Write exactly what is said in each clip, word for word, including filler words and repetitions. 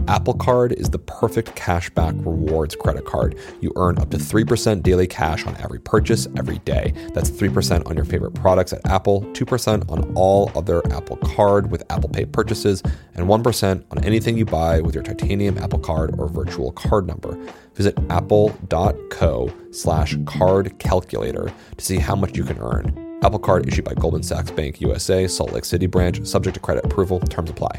Apple Card is the perfect cashback rewards credit card. You earn up to three percent daily cash on every purchase every day. That's three percent on your favorite products at Apple, two percent on all other Apple Card with Apple Pay purchases, and one percent on anything you buy with your titanium Apple Card or virtual card number. Visit apple.co slash card calculator to see how much you can earn. Apple Card issued by Goldman Sachs Bank U S A, Salt Lake City branch, subject to credit approval. Terms apply.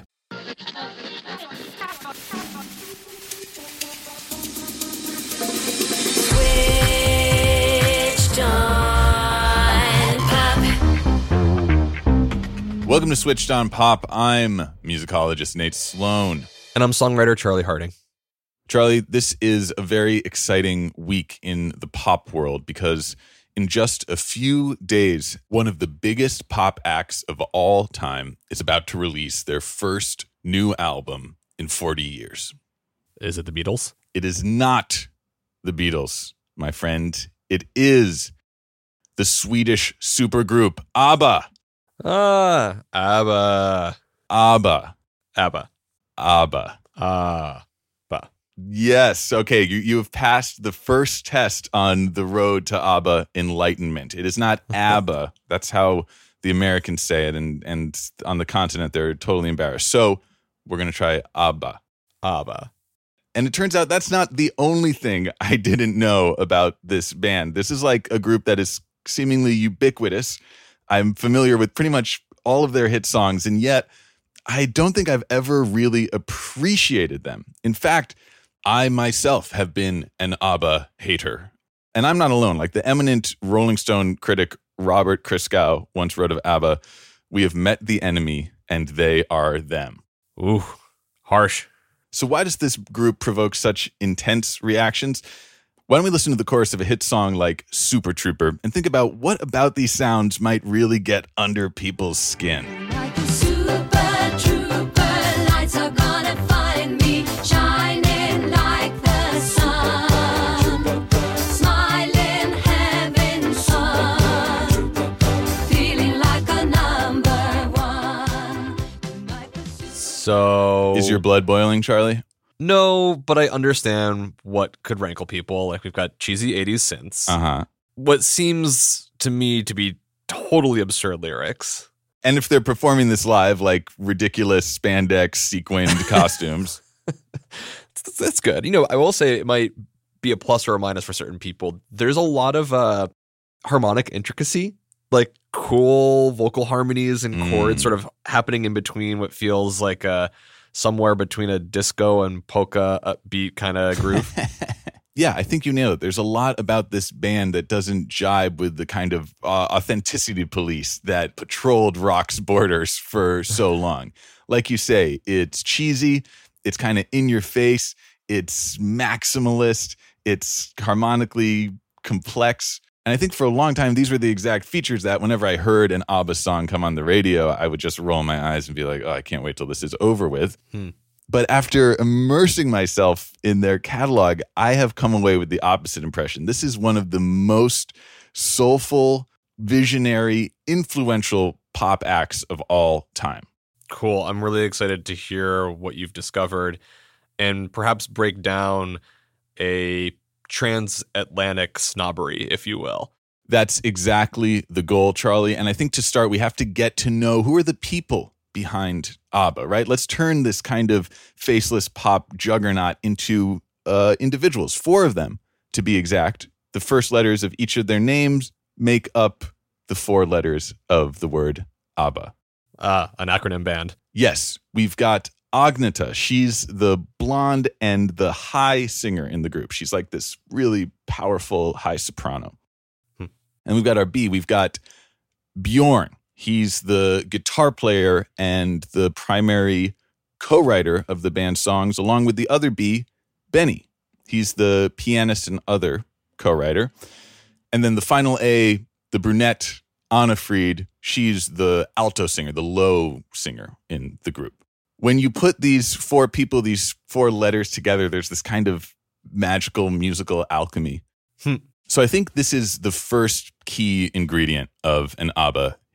Welcome to Switched on Pop. I'm musicologist Nate Sloan. And I'm songwriter Charlie Harding. Charlie, this is a very exciting week in the pop world because in just a few days, one of the biggest pop acts of all time is about to release their first new album in forty years. Is it the Beatles? It is not the Beatles, my friend. It is the Swedish supergroup ABBA. Ah, ABBA. ABBA. ABBA. ABBA. Ah. Yes. Okay. You, you have passed the first test on the road to ABBA enlightenment. It is not ABBA. That's how the Americans say it. And, and on the continent, they're totally embarrassed. So we're going to try ABBA. ABBA. And it turns out that's not the only thing I didn't know about this band. This is like a group that is seemingly ubiquitous. I'm familiar with pretty much all of their hit songs, and yet I don't think I've ever really appreciated them. In fact, I myself have been an ABBA hater. And I'm not alone. Like the eminent Rolling Stone critic Robert Christgau once wrote of ABBA, "We have met the enemy and they are them." Ooh, harsh. So why does this group provoke such intense reactions? Why don't we listen to the chorus of a hit song like Super Trooper and think about what about these sounds might really get under people's skin? Like a super trooper, lights are gonna find me shining like the sun, smiling heaven's sun, feeling like a number one. So Is your blood boiling, Charlie? No, but I understand what could rankle people. Like, we've got cheesy eighties synths. Uh-huh. What seems to me to be totally absurd lyrics. And if they're performing this live, like ridiculous spandex sequined costumes. That's, that's good. You know, I will say it might be a plus or a minus for certain people. There's a lot of uh, harmonic intricacy, like cool vocal harmonies and chords Mm. sort of happening in between what feels like a somewhere between a disco and polka upbeat kind of groove. Yeah, I think you nailed it. There's a lot about this band that doesn't jibe with the kind of uh, authenticity police that patrolled rock's borders for so long. Like you say, it's cheesy, it's kind of in your face, it's maximalist, it's harmonically complex. And I think for a long time, these were the exact features that whenever I heard an ABBA song come on the radio, I would just roll my eyes and be like, oh, I can't wait till this is over with. Hmm. But after immersing myself in their catalog, I have come away with the opposite impression. This is one of the most soulful, visionary, influential pop acts of all time. Cool. I'm really excited to hear what you've discovered and perhaps break down a transatlantic snobbery, if you will. That's exactly the goal, Charlie. And I think to start, we have to get to know who are the people behind ABBA, right? Let's turn this kind of faceless pop juggernaut into uh, individuals, four of them to be exact. The first letters of each of their names make up the four letters of the word ABBA. Ah, an acronym band. Yes, we've got Agneta. She's the blonde and the high singer in the group. She's like this really powerful high soprano. Hmm. And we've got our B. We've got Bjorn. He's the guitar player and the primary co-writer of the band's songs, along with the other B, Benny. He's the pianist and other co-writer. And then the final A, the brunette, Anna Fried. She's the alto singer, the low singer in the group. When you put these four people, these four letters together, there's this kind of magical musical alchemy. Hmm. So I think this is the first key ingredient of an ABBA hit.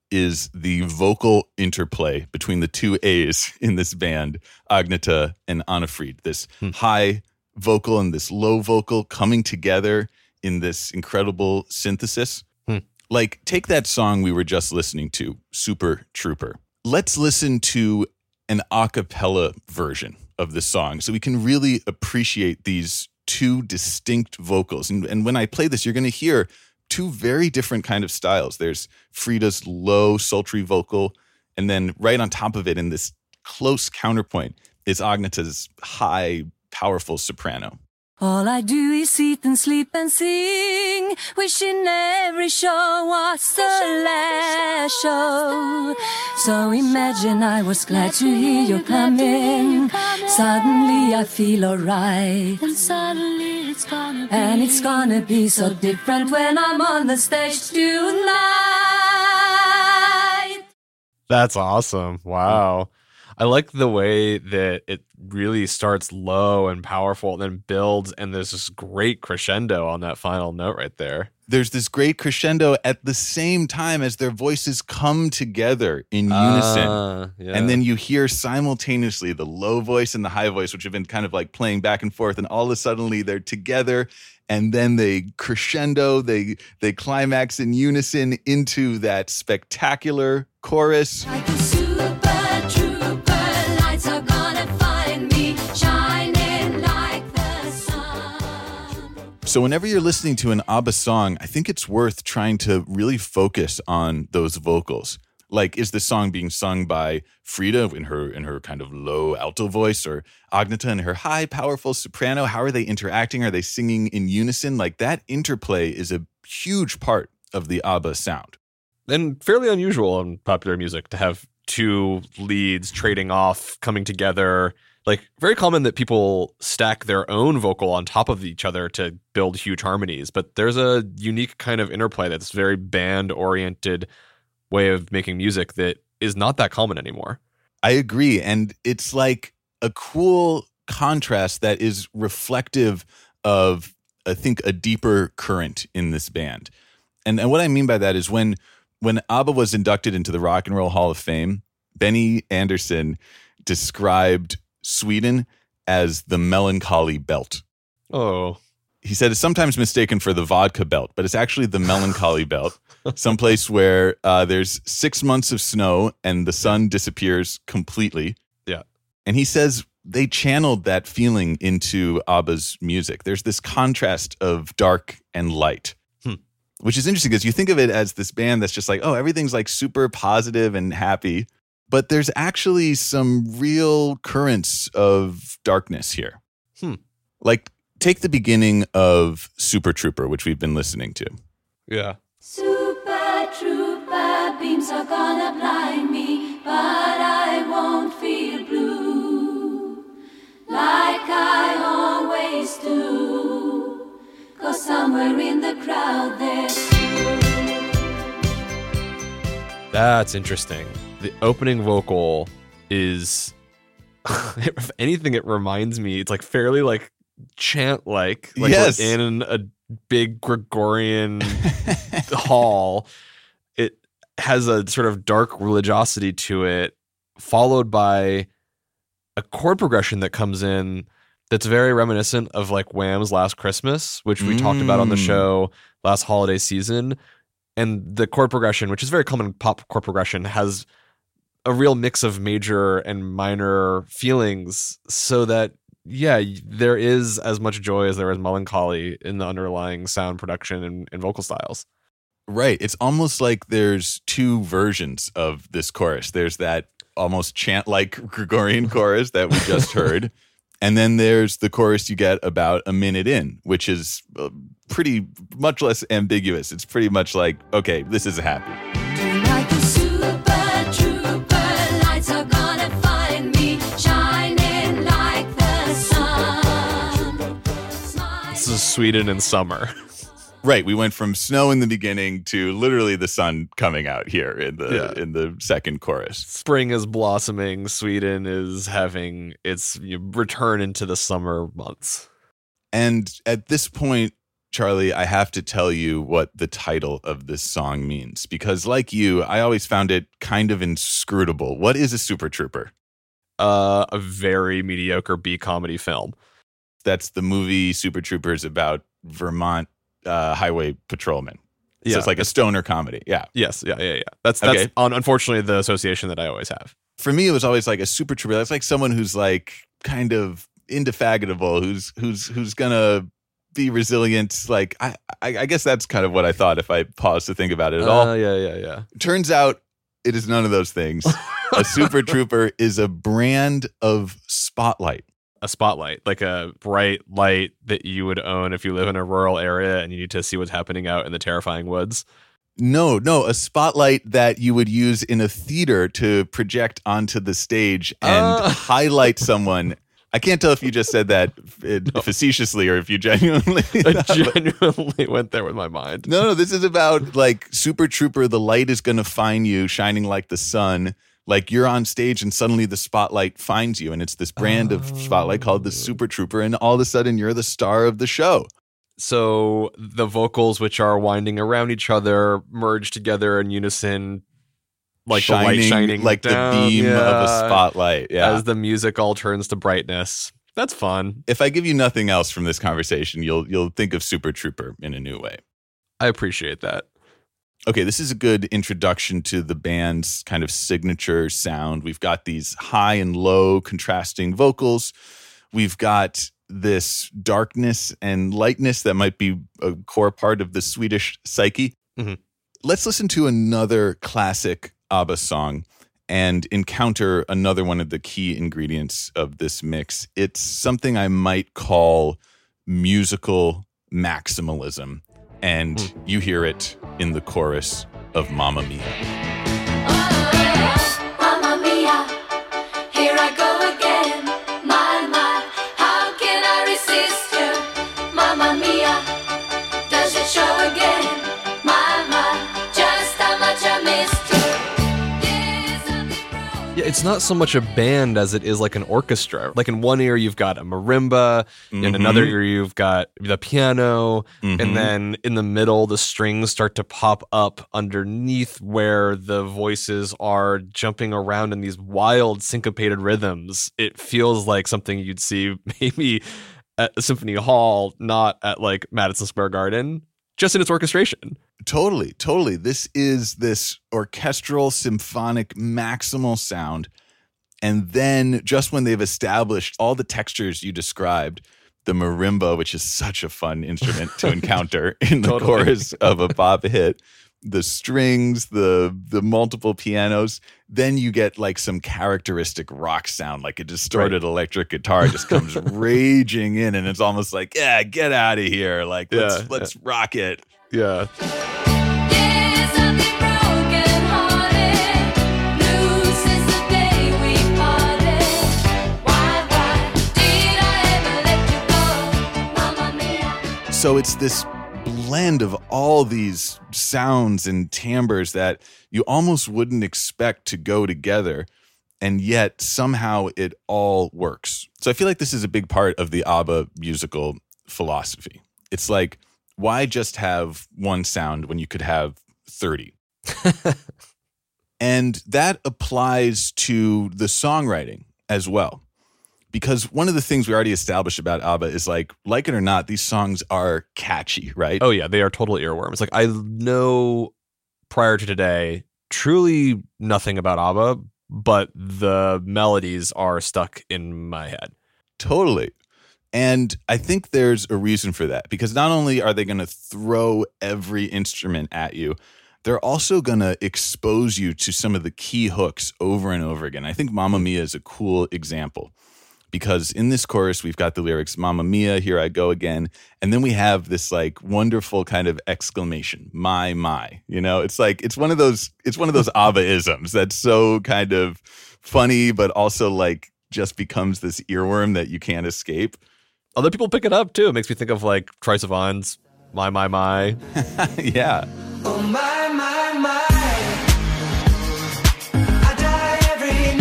is the vocal interplay between the two A's in this band, Agneta and Anna Fried. This Hmm. high vocal and this low vocal coming together in this incredible synthesis. Hmm. Like, take that song we were just listening to, Super Trooper. Let's listen to an a cappella version of this song so we can really appreciate these two distinct vocals. And, and when I play this, you're going to hear two very different kind of styles. There's Frida's low, sultry vocal, and then right on top of it in this close counterpoint is Agneta's high, powerful soprano. All I do is eat and sleep and sing, wishing every show was the last show. So imagine I was glad to hear you coming. Suddenly I feel alright. And suddenly it's gonna be. And it's gonna be so different when I'm on the stage tonight. That's awesome. Wow. I like the way that it really starts low and powerful and then builds, and there's this great crescendo on that final note right there. There's this great crescendo at the same time as their voices come together in unison. Uh, yeah. And then you hear simultaneously the low voice and the high voice, which have been kind of like playing back and forth. And all of a sudden they're together, and then they crescendo, they they climax in unison into that spectacular chorus. Like a super trooper, lights are gonna find me, shining like the sun. So whenever you're listening to an ABBA song, I think it's worth trying to really focus on those vocals. Like, is the song being sung by Frida in her in her kind of low alto voice, or Agneta in her high, powerful soprano? How are they interacting? Are they singing in unison? Like, that interplay is a huge part of the ABBA sound. And fairly unusual in popular music to have two leads trading off, coming together. Like, very common that people stack their own vocal on top of each other to build huge harmonies. But there's a unique kind of interplay that's very band-oriented way of making music that is not that common anymore. I agree. And it's like a cool contrast that is reflective of, I think, a deeper current in this band. And, and what I mean by that is when when ABBA was inducted into the Rock and Roll Hall of Fame, Benny Andersson described Sweden as the melancholy belt. Oh. He said it's sometimes mistaken for the vodka belt, but it's actually the melancholy belt, someplace where uh, there's six months of snow and the sun disappears completely. Yeah. And he says they channeled that feeling into ABBA's music. There's this contrast of dark and light, Hmm. which is interesting because you think of it as this band that's just like, oh, everything's like super positive and happy. But there's actually some real currents of darkness here. Hmm. Like, take the beginning of Super Trooper, which we've been listening to. Yeah. Super trooper, beams are gonna blind me, but I won't feel blue like I always do, 'cause somewhere in the crowd there's That's interesting. The opening vocal is, if anything, it reminds me, it's like fairly like chant like like Yes. we're in a big Gregorian hall. It has a sort of dark religiosity to it, followed by a chord progression that comes in that's very reminiscent of like Wham's Last Christmas, which we talked about on the Mm. show last holiday season. And the chord progression, which is very common pop chord progression, has a real mix of major and minor feelings, so that yeah, there is as much joy as there is melancholy in the underlying sound production and, and vocal styles. Right. It's almost like there's two versions of this chorus. There's that almost chant-like Gregorian chorus that we just heard. And then there's the chorus you get about a minute in, which is uh, pretty much less ambiguous. It's pretty much like, okay, this is happy. like a super trooper, lights are gonna find me, shining like the sun. This is Sweden in summer. Right. We went from snow in the beginning to literally the sun coming out here in the Yeah. in the second chorus. Spring is blossoming. Sweden is having its you know, return into the summer months. And at this point, Charlie, I have to tell you what the title of this song means, because like you, I always found it kind of inscrutable. What is a Super Trooper? Uh, a very mediocre B comedy film. That's the movie Super Troopers about Vermont uh, highway patrolmen. So Yeah. it's like a stoner comedy. Yeah. Yes, yeah, yeah, yeah. That's that's Okay. un- unfortunately the association that I always have. For me, it was always like a super trooper. That's like someone who's like kind of indefatigable, who's who's who's gonna be resilient. Like I, I, I guess that's kind of what I thought if I paused to think about it at all. Uh, yeah, yeah, yeah. Turns out it is none of those things. A super trooper is a brand of spotlight. A spotlight, like a bright light that you would own if you live in a rural area and you need to see what's happening out in the terrifying woods. No, no, a spotlight that you would use in a theater to project onto the stage and Uh. highlight someone. I can't tell if you just said that uh, facetiously or if you genuinely. I genuinely went there with my mind. No, no, this is about like Super Trooper. The light is going to find you, shining like the sun. Like you're on stage and suddenly the spotlight finds you, and it's this brand of spotlight called the Super Trooper, and all of a sudden you're the star of the show. So the vocals, which are winding around each other, merge together in unison, like the light shining like down, the beam of a yeah, spotlight. Yeah. as the music all turns to brightness. That's fun. If I give you nothing else from this conversation, you'll you'll think of Super Trooper in a new way. I appreciate that. Okay, this is a good introduction to the band's kind of signature sound. We've got these high and low contrasting vocals. We've got this darkness and lightness that might be a core part of the Swedish psyche. Mhm. Let's listen to another classic ABBA song and encounter another one of the key ingredients of this mix. It's something I might call musical maximalism. And Mm. you hear it in the chorus of Mamma Mia. Mamma mia, here I go again. My, my, how can I resist you? Mamma mia, does it show again? My, my, just how much I missed you. There's something wrong. Yeah, it's not so much a band as it is like an orchestra. Like in one ear you've got a marimba, in Mhm. another ear you've got the piano, Mhm. and then in the middle the strings start to pop up underneath where the voices are jumping around in these wild syncopated rhythms. It feels like something you'd see maybe at a symphony hall, not at like Madison Square Garden, just in its orchestration. Totally, totally. This is this orchestral, symphonic, maximal sound. And then just when they've established all the textures you described, the marimba, which is such a fun instrument to encounter in the Totally. chorus of a pop hit, the strings, the the multiple pianos, then you get like some characteristic rock sound, like a distorted electric guitar just comes raging in, and it's almost like, yeah, get out of here. Like, let's Yeah, let's rock it. Yeah. There's something broken hearted. Blue since the day we parted. Why, why did I ever let you go? Mamma mia. So it's this blend of all these sounds and timbres that you almost wouldn't expect to go together, and yet somehow it all works. So I feel like this is a big part of the ABBA musical philosophy. It's like, why just have one sound when you could have thirty? And that applies to the songwriting as well. Because one of the things we already established about ABBA is like, like it or not, these songs are catchy, right? Oh yeah, they are total earworms. Like I know prior to today, truly nothing about ABBA, but the melodies are stuck in my head. Totally. And I think there's a reason for that, because not only are they going to throw every instrument at you, they're also going to expose you to some of the key hooks over and over again. I think Mamma Mia is a cool example, because in this chorus, we've got the lyrics, Mamma Mia, here I go again. And then we have this like wonderful kind of exclamation, my, my, you know, it's like, it's one of those, it's one of those ABBA-isms that's so kind of funny, but also like just becomes this earworm that you can't escape. Other people pick it up too. It makes me think of like Troye Sivan's My My My. Yeah. Oh my, my, my. I die every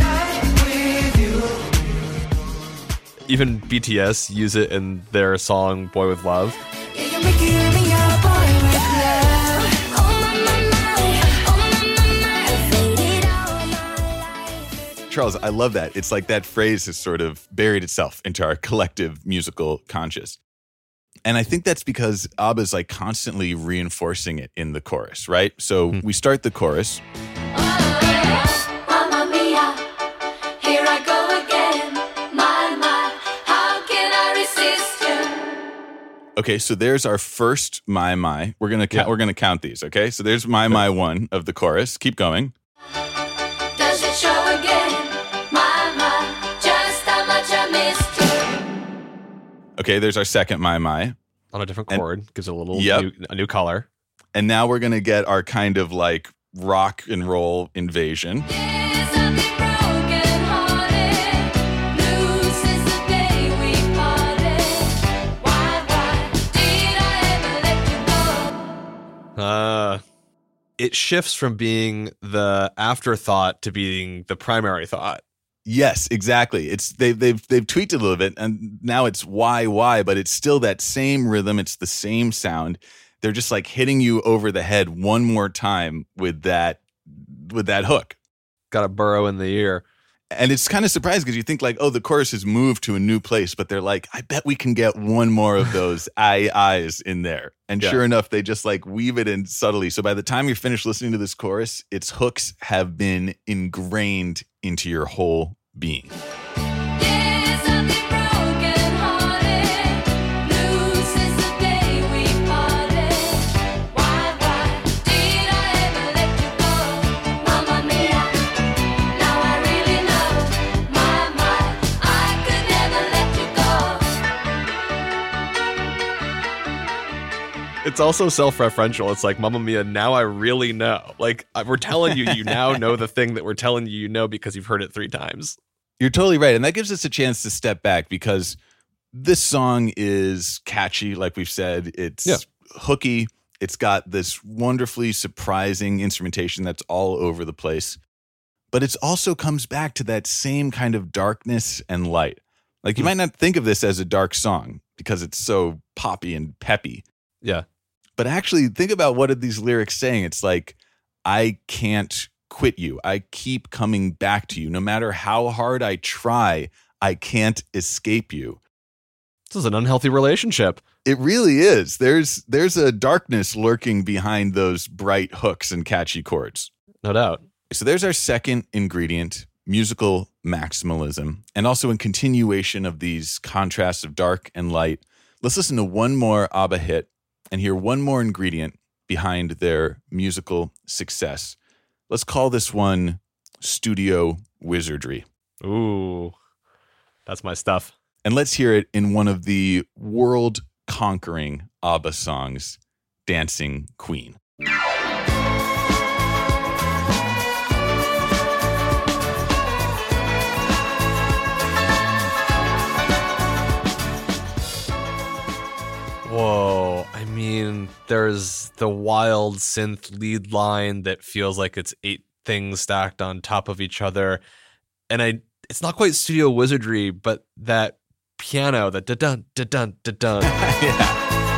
night with you. Even B T S use it in their song Boy With Love. Yeah, you make Fill me up, boy, with love. Oh my, my, my, oh my, my, my, I faded all my life. Charles, I love that. It's like that phrase has sort of buried itself into our collective musical conscious. And I think that's because ABBA's like constantly reinforcing it in the chorus, right? So Hmm. we start the chorus. Mamma mia, here I go again. My, my, how can I resist you? Okay, so there's our first My My. We're gonna count, Yeah. we're gonna count these. Okay, so there's My My one of the chorus. Keep going. Does it show again? My, my, just how much I missed you. Okay, there's our second My My, On a different And- chord, gives it a little Yep. new, a new color. and now we're gonna get our kind of like rock and roll invasion. Yes, I've been broken hearted. Blue since the day we parted. Why, why did I ever let you go? Uh, it shifts from being the afterthought to being the primary thought. Yes, exactly. It's they've they've they've tweaked it a little bit, and now it's why why, but it's still that same rhythm. It's the same sound. They're just like hitting you over the head one more time with that with that hook. Got a burrow in the ear. And it's kind of surprising because you think like, oh, the chorus has moved to a new place, but they're like, I bet we can get one more of those I I's in there. And Yeah. sure enough, they just like weave it in subtly. So by the time you're finished listening to this chorus, its hooks have been ingrained into your whole being. Yes, I've been broken hearted. Blue since the day we parted. Why, why did I ever let you go? Mamma mia, now I really know. My, my, I could never let you go. It's also self-referential. It's like, Mamma Mia, now I really know. Like, I- we're telling you, you now know the thing that we're telling you you know because you've heard it three times. You're totally right. And that gives us a chance to step back because this song is catchy, like we've said. It's Yeah. hooky. It's got this wonderfully surprising instrumentation that's all over the place. But it also comes back to that same kind of darkness and light. Like you Hmm. might not think of this as a dark song because it's so poppy and peppy. Yeah. But actually, think about what are these lyrics saying? It's like, I can't quit you. I keep coming back to you. No matter how hard I try, I can't escape you. This is an unhealthy relationship. It really is. There's there's a darkness lurking behind those bright hooks and catchy chords. No doubt. So there's our second ingredient, musical maximalism. And also in continuation of these contrasts of dark and light, let's listen to one more ABBA hit and hear one more ingredient behind their musical success. Let's call this one studio wizardry. Ooh, that's my stuff. And let's hear it in one of the world-conquering ABBA songs, Dancing Queen. Whoa. I mean, there's the wild synth lead line that feels like it's eight things stacked on top of each other. And I it's not quite studio wizardry, but that piano, that da-dun, da-dun, da-dun. Yeah.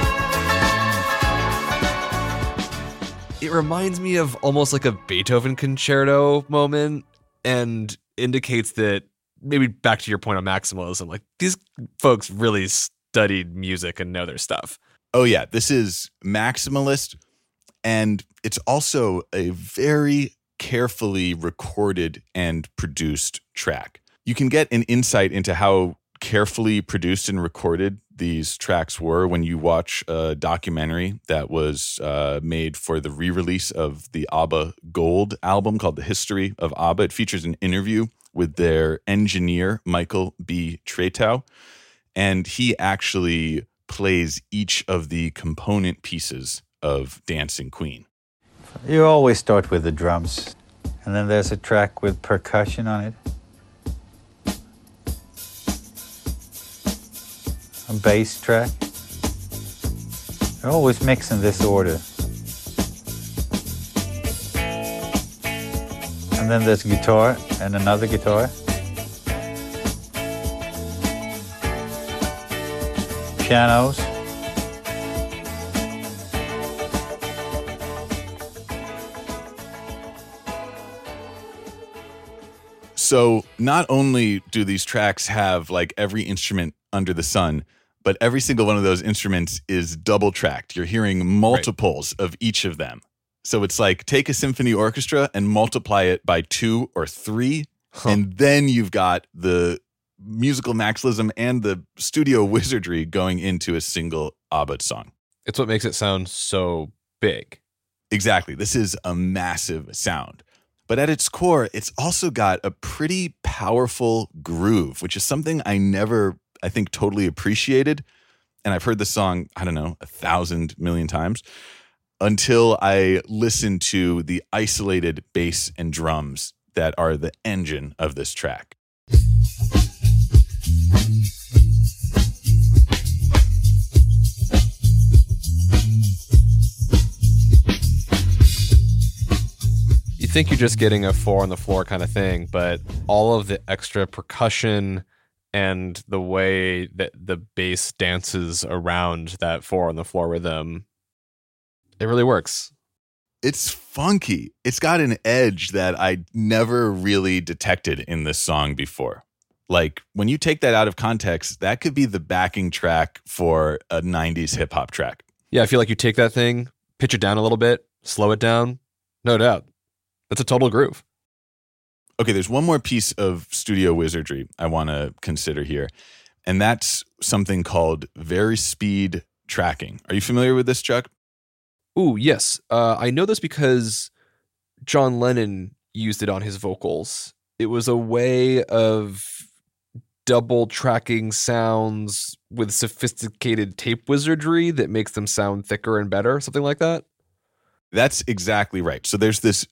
It reminds me of almost like a Beethoven concerto moment and indicates that maybe back to your point on maximalism, like these folks really studied music and know their stuff. Oh, yeah. This is maximalist, and it's also a very carefully recorded and produced track. You can get an insight into how carefully produced and recorded these tracks were when you watch a documentary that was uh, made for the re-release of the ABBA Gold album called The History of ABBA. It features an interview with their engineer, Michael B. Tretow, and he actually plays each of the component pieces of Dancing Queen. You always start with the drums, and then there's a track with percussion on it. A bass track. They're always mixed in this order. And then there's guitar and another guitar. Pianos. So not only do these tracks have like every instrument under the sun, but every single one of those instruments is double tracked. You're hearing multiples right. of each of them. So it's like take a symphony orchestra and multiply it by two or three, huh. and then you've got the musical maximalism and the studio wizardry going into a single ABBA song. It's what makes it sound so big. Exactly. This is a massive sound. But at its core, it's also got a pretty powerful groove, which is something I never, I think, totally appreciated. And I've heard the song, I don't know, a thousand million times until I listened to the isolated bass and drums that are the engine of this track. You think you're just getting a four on the floor kind of thing, but all of the extra percussion and the way that the bass dances around that four on the floor rhythm, it really works. It's funky. It's got an edge that I never really detected in this song before. Like when you take that out of context, that could be the backing track for a nineties hip hop track. Yeah, I feel like you take that thing, pitch it down a little bit, slow it down, no doubt. That's a total groove. Okay, there's one more piece of studio wizardry I want to consider here, and that's something called varispeed tracking. Are you familiar with this, Chuck? Ooh, yes. Uh, I know this because John Lennon used it on his vocals. It was a way of double tracking sounds with sophisticated tape wizardry that makes them sound thicker and better, something like that. That's exactly right. So there's this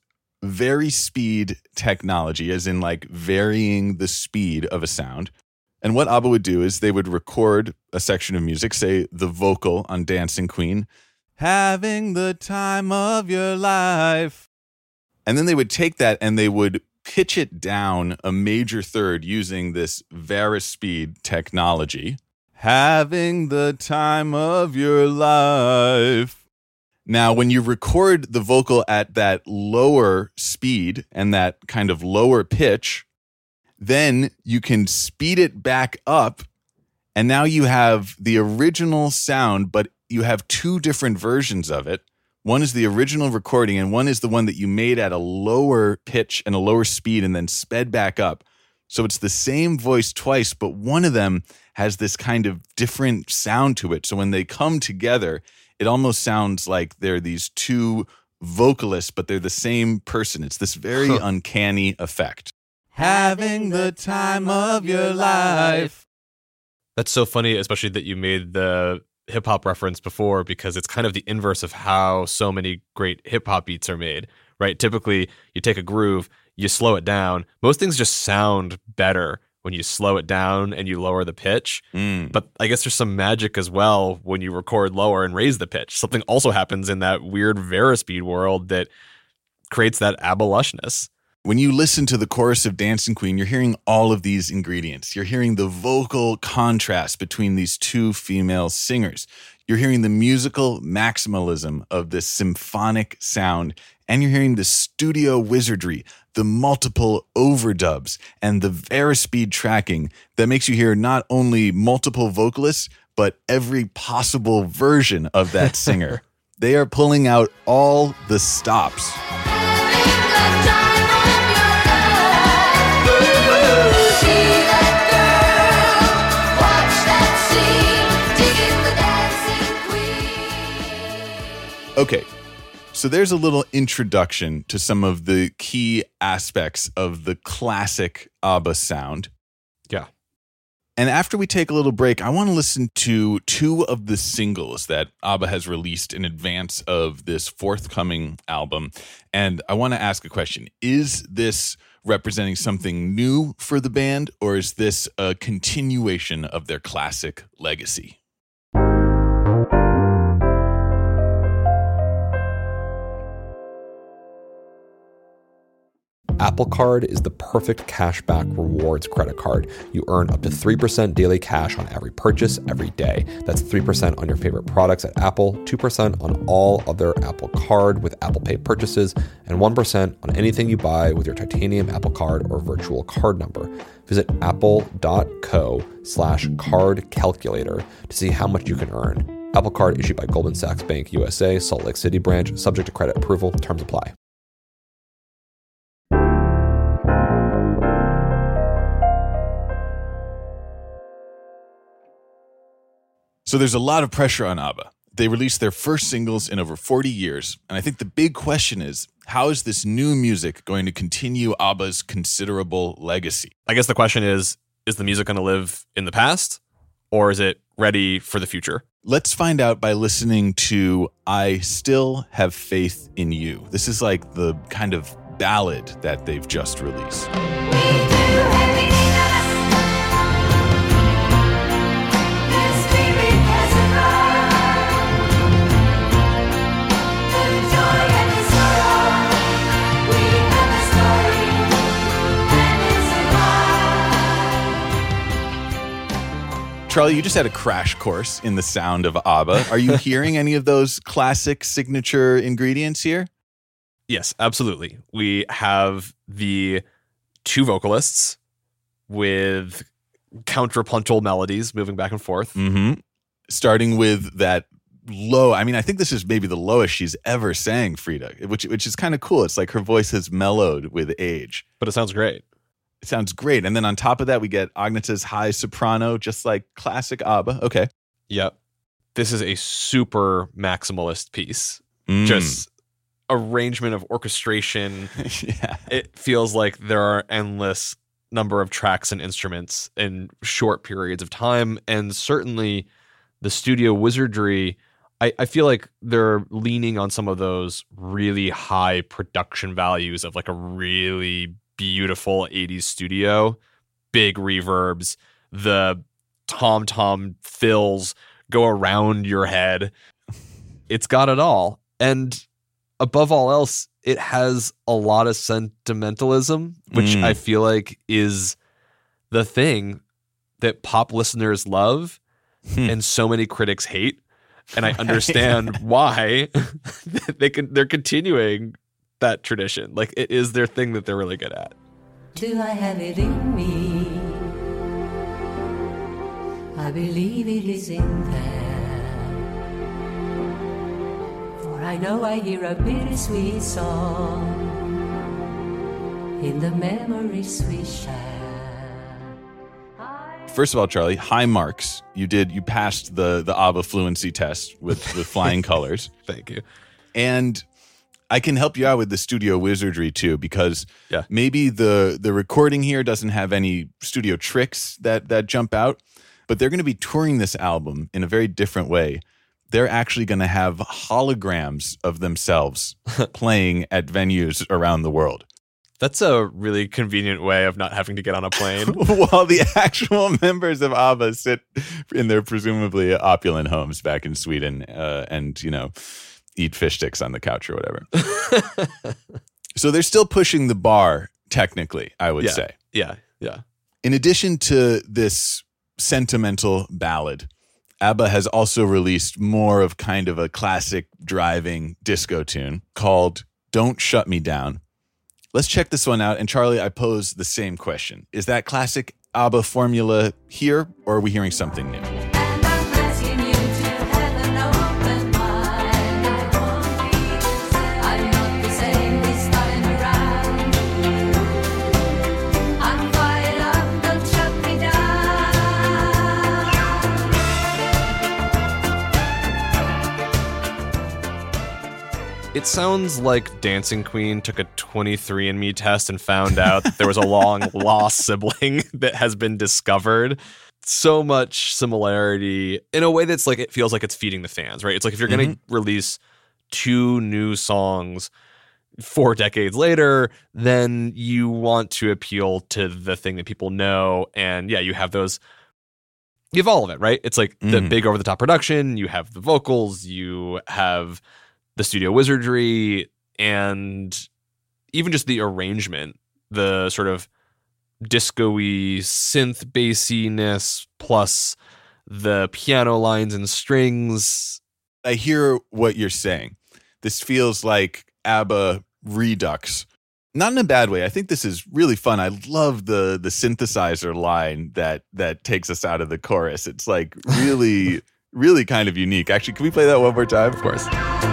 varispeed technology, as in like varying the speed of a sound. And what ABBA would do is they would record a section of music, say the vocal on Dancing Queen, having the time of your life. And then they would take that and they would pitch it down a major third using this varispeed technology. Having the time of your life. Now, when you record the vocal at that lower speed and that kind of lower pitch, then you can speed it back up. And now you have the original sound, but you have two different versions of it. One is the original recording, and one is the one that you made at a lower pitch and a lower speed and then sped back up. So it's the same voice twice, but one of them has this kind of different sound to it. So when they come together, it almost sounds like they're these two vocalists, but they're the same person. It's this very huh. uncanny effect. Having the time of your life. That's so funny, especially that you made the hip hop reference before, because it's kind of the inverse of how so many great hip hop beats are made, right? Typically, you take a groove, you slow it down. Most things just sound better when you slow it down and you lower the pitch. Mm. But I guess there's some magic as well when you record lower and raise the pitch. Something also happens in that weird varispeed world that creates that ABBA lushness. When you listen to the chorus of Dancing Queen, you're hearing all of these ingredients. You're hearing the vocal contrast between these two female singers. You're hearing the musical maximalism of this symphonic sound, and you're hearing the studio wizardry, the multiple overdubs, and the varispeed tracking that makes you hear not only multiple vocalists, but every possible version of that singer. They are pulling out all the stops. Okay, so there's a little introduction to some of the key aspects of the classic ABBA sound. Yeah. And after we take a little break, I want to listen to two of the singles that ABBA has released in advance of this forthcoming album. And I want to ask a question. Is this representing something new for the band, or is this a continuation of their classic legacy? Apple Card is the perfect cashback rewards credit card. You earn up to three percent daily cash on every purchase every day. That's three percent on your favorite products at Apple, two percent on all other Apple Card with Apple Pay purchases, and one percent on anything you buy with your titanium Apple Card or virtual card number. Visit apple.co slash card calculator to see how much you can earn. Apple Card issued by Goldman Sachs Bank U S A, Salt Lake City branch, subject to credit approval. Terms apply. So there's a lot of pressure on ABBA. They released their first singles in over forty years, and I think the big question is, how is this new music going to continue ABBA's considerable legacy? I guess the question is, is the music going to live in the past, or is it ready for the future? Let's find out by listening to I Still Have Faith in You. This is like the kind of ballad that they've just released. Charlie, you just had a crash course in the sound of ABBA. Are you hearing any of those classic signature ingredients here? Yes, absolutely. We have the two vocalists with counterpuntal melodies moving back and forth. Mm-hmm. Starting with that low. I mean, I think this is maybe the lowest she's ever sang, Frida, which which is kind of cool. It's like her voice has mellowed with age. But it sounds great. It sounds great. And then on top of that, we get Agneta's high soprano, just like classic ABBA. Okay. Yep. This is a super maximalist piece. Mm. Just arrangement of orchestration. Yeah. It feels like there are endless number of tracks and instruments in short periods of time. And certainly the studio wizardry, I, I feel like they're leaning on some of those really high production values of like a really beautiful eighties studio, big reverbs, the tom-tom fills go around your head. It's got it all. And above all else, it has a lot of sentimentalism, which Mm. I feel like is the thing that pop listeners love Hmm. and so many critics hate. And I understand why they can, they're continuing that tradition. Like, it is their thing that they're really good at. Do I have it in me? I believe it is in there. For I know I hear a bittersweet song in the memories we share. First of all, Charlie, high marks. You did. You passed the the ABBA fluency test with with flying colors. Thank you. And I can help you out with the studio wizardry too, because Yeah. maybe the the recording here doesn't have any studio tricks that that jump out, but they're going to be touring this album in a very different way. They're actually going to have holograms of themselves playing at venues around the world. That's a really convenient way of not having to get on a plane. While the actual members of ABBA sit in their presumably opulent homes back in Sweden uh, and, you know, eat fish sticks on the couch or whatever. So they're still pushing the bar, technically, I would Yeah. say. Yeah, yeah. In addition to this sentimental ballad, ABBA has also released more of kind of a classic driving disco tune called Don't Shut Me Down. Let's check this one out. And Charlie, I pose the same question. Is that classic ABBA formula here, or are we hearing something new? And I'm asking you to have an open mind. I won't be the same. I'm not the same this time around. I'm fired up, don't shut me down. It sounds like Dancing Queen took a twenty-three and me test and found out that there was a long lost sibling that has been discovered. So much similarity in a way that's like, it feels like it's feeding the fans, right? It's like if you're going to release two new songs four decades later, then you want to appeal to the thing that people know. And yeah, you have those, you have all of it, right? It's like the Mhm. big over the top production, you have the vocals, you have the studio wizardry, and even just the arrangement the sort of disco-y synth bassiness plus the piano lines and strings. I hear what you're saying. This feels like ABBA Redux. Not in a bad way. I think this is really fun. I love the the synthesizer line that that takes us out of the chorus. It's like really, really kind of unique. Actually, can we play that one more time? Of course.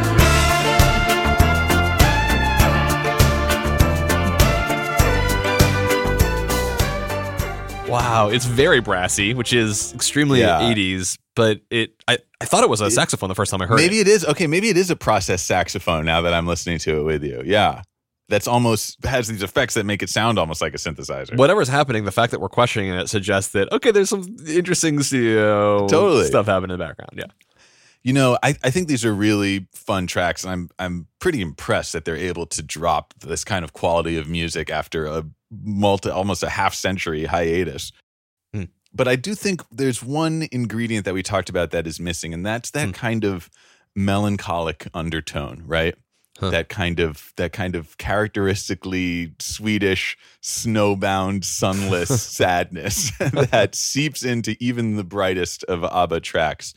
Wow, it's very brassy, which is extremely Yeah. eighties, but it I, I thought it was a saxophone the first time I heard Maybe it. it is. Okay, maybe it is a processed saxophone now that I'm listening to it with you. Yeah. That's almost has these effects that make it sound almost like a synthesizer. Whatever's happening, the fact that we're questioning it suggests that, okay, there's some interesting you know, Totally. stuff happening in the background. Yeah. You know, I, I think these are really fun tracks, and I'm I'm pretty impressed that they're able to drop this kind of quality of music after a multi almost a half century hiatus. Hmm. But I do think there's one ingredient that we talked about that is missing, and that's that Hmm. kind of melancholic undertone, right? Huh. That kind of that kind of characteristically Swedish, snowbound, sunless sadness that seeps into even the brightest of ABBA tracks.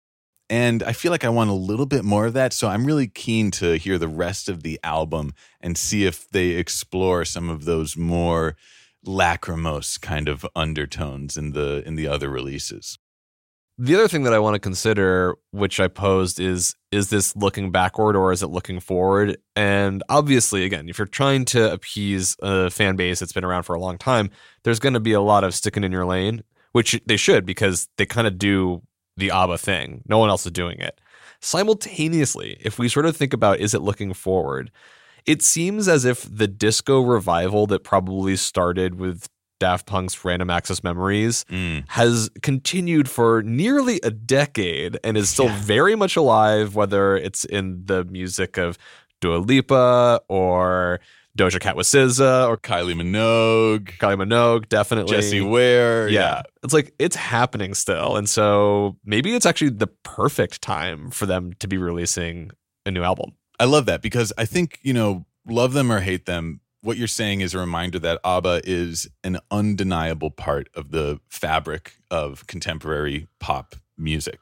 And I feel like I want a little bit more of that, so I'm really keen to hear the rest of the album and see if they explore some of those more lachrymose kind of undertones in the in the other releases. The other thing that I want to consider, which I posed, is is this looking backward or is it looking forward? And obviously, again, if you're trying to appease a fan base that's been around for a long time, there's going to be a lot of sticking in your lane, which they should because they kind of do the ABBA thing. No one else is doing it. Simultaneously, if we sort of think about is it looking forward, it seems as if the disco revival that probably started with Daft Punk's Random Access Memories Mm. has continued for nearly a decade and is still Yeah. very much alive, whether it's in the music of Dua Lipa or Doja Cat with S Z A or Kylie Minogue, Kylie Minogue, definitely. Jessie Ware. Yeah. It's like it's happening still. And so maybe it's actually the perfect time for them to be releasing a new album. I love that because I think, you know, love them or hate them, what you're saying is a reminder that ABBA is an undeniable part of the fabric of contemporary pop music.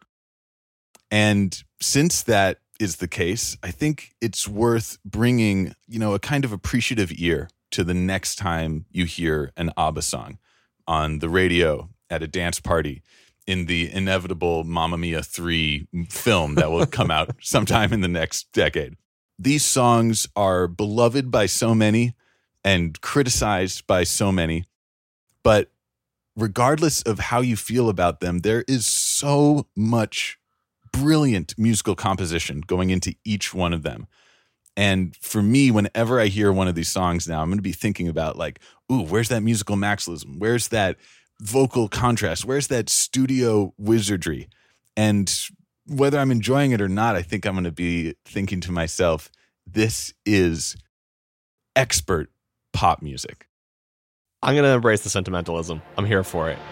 And since that is the case, I think it's worth bringing, you know, a kind of appreciative ear to the next time you hear an ABBA song on the radio, at a dance party, in the inevitable Mamma Mia three film that will come out sometime in the next decade. These songs are beloved by so many and criticized by so many, but regardless of how you feel about them, there is so much brilliant musical composition going into each one of them. And for me, whenever I hear one of these songs now, I'm going to be thinking about like, ooh, where's that musical maximalism? Where's that vocal contrast? Where's that studio wizardry? And whether I'm enjoying it or not, I think I'm going to be thinking to myself, this is expert pop music. I'm going to embrace the sentimentalism. I'm here for it.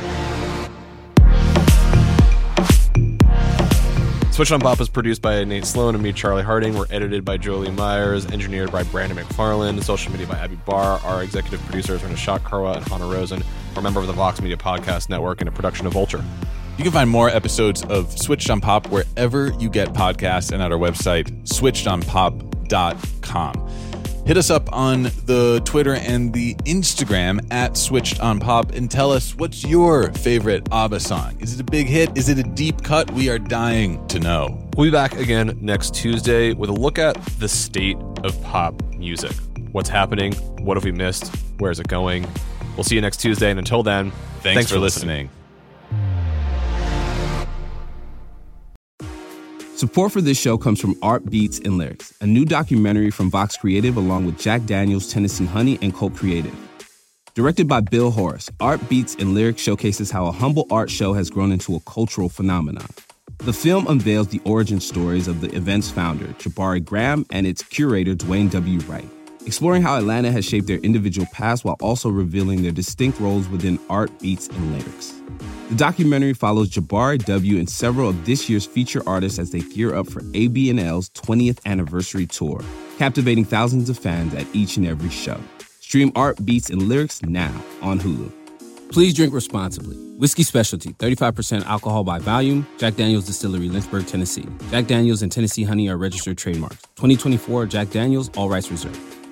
Switched on Pop is produced by Nate Sloan and me, Charlie Harding. We're edited by Jolie Myers, engineered by Brandon McFarland, social media by Abby Barr. Our executive producers are Nishat Karwa and Hannah Rosen. We're a member of the Vox Media Podcast Network and a production of Vulture. You can find more episodes of Switched on Pop wherever you get podcasts and at our website, switched on pop dot com. Hit us up on the Twitter and the Instagram at Switched on Pop and tell us what's your favorite ABBA song. Is it a big hit? Is it a deep cut? We are dying to know. We'll be back again next Tuesday with a look at the state of pop music. What's happening? What have we missed? Where is it going? We'll see you next Tuesday. And until then, Thanks, thanks for, for listening. Support for this show comes from Art Beats and Lyrics, a new documentary from Vox Creative along with Jack Daniels, Tennessee Honey, and Colt Creative. Directed by Bill Horace, Art Beats and Lyrics showcases how a humble art show has grown into a cultural phenomenon. The film unveils the origin stories of the event's founder, Jabari Graham, and its curator, Dwayne W. Wright, exploring how Atlanta has shaped their individual paths while also revealing their distinct roles within Art Beats and Lyrics. The documentary follows Jabari W. and several of this year's feature artists as they gear up for A B and L's twentieth anniversary tour, captivating thousands of fans at each and every show. Stream Art, Beats, and Lyrics now on Hulu. Please drink responsibly. Whiskey Specialty, thirty-five percent alcohol by volume. Jack Daniel's Distillery, Lynchburg, Tennessee. Jack Daniel's and Tennessee Honey are registered trademarks. twenty twenty-four Jack Daniel's, all rights reserved.